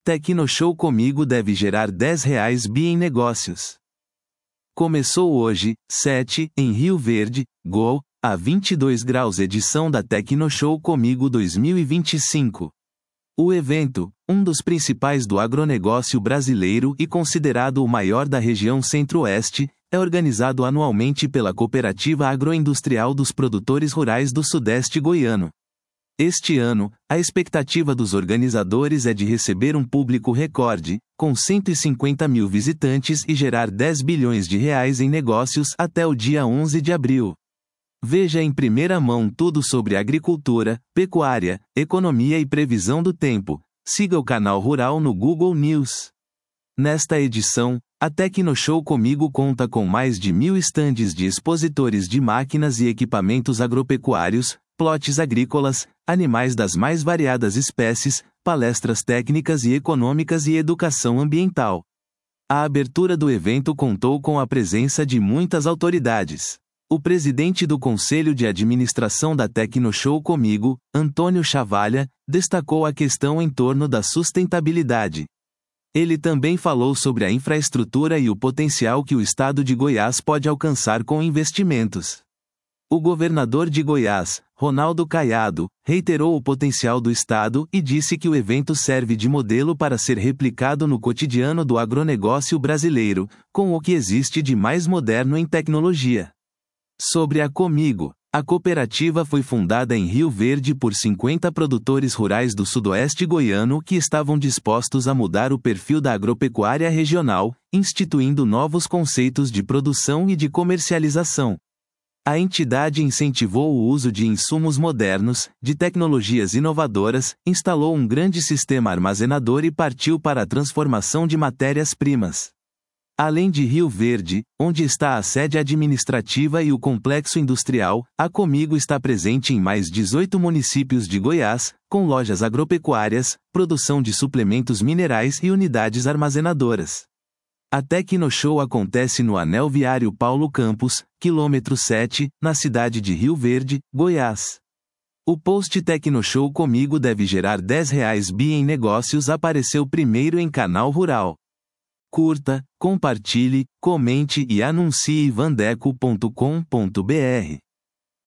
Tecnoshow Comigo deve gerar R$10 bi em negócios. Começou hoje, 7, em Rio Verde, Go, a 22 graus edição da Tecnoshow Comigo 2025. O evento, um dos principais do agronegócio brasileiro e considerado o maior da região Centro-Oeste, é organizado anualmente pela Cooperativa Agroindustrial dos Produtores Rurais do Sudeste Goiano. Este ano, a expectativa dos organizadores é de receber um público recorde, com 150 mil visitantes e gerar R$10 bilhões em negócios até o dia 11 de abril. Veja em primeira mão tudo sobre agricultura, pecuária, economia e previsão do tempo. Siga o canal Rural no Google News. Nesta edição, a Tecnoshow Comigo conta com mais de 1.000 estandes de expositores de máquinas e equipamentos agropecuários, plotes agrícolas, animais das mais variadas espécies, palestras técnicas e econômicas e educação ambiental. A abertura do evento contou com a presença de muitas autoridades. O presidente do Conselho de Administração da Tecnoshow Comigo, Antônio Chavalha, destacou a questão em torno da sustentabilidade. Ele também falou sobre a infraestrutura e o potencial que o estado de Goiás pode alcançar com investimentos. O governador de Goiás, Ronaldo Caiado, reiterou o potencial do estado e disse que o evento serve de modelo para ser replicado no cotidiano do agronegócio brasileiro, com o que existe de mais moderno em tecnologia. Sobre a Comigo, a cooperativa foi fundada em Rio Verde por 50 produtores rurais do sudoeste goiano que estavam dispostos a mudar o perfil da agropecuária regional, instituindo novos conceitos de produção e de comercialização. A entidade incentivou o uso de insumos modernos, de tecnologias inovadoras, instalou um grande sistema armazenador e partiu para a transformação de matérias-primas. Além de Rio Verde, onde está a sede administrativa e o complexo industrial, a Comigo está presente em mais 18 municípios de Goiás, com lojas agropecuárias, produção de suplementos minerais e unidades armazenadoras. A Tecnoshow acontece no Anel Viário Paulo Campos, quilômetro 7, na cidade de Rio Verde, Goiás. O post Tecnoshow Comigo deve gerar R$10 bi em negócios apareceu primeiro em Canal Rural. Curta, compartilhe, comente e anuncie vandeco.com.br.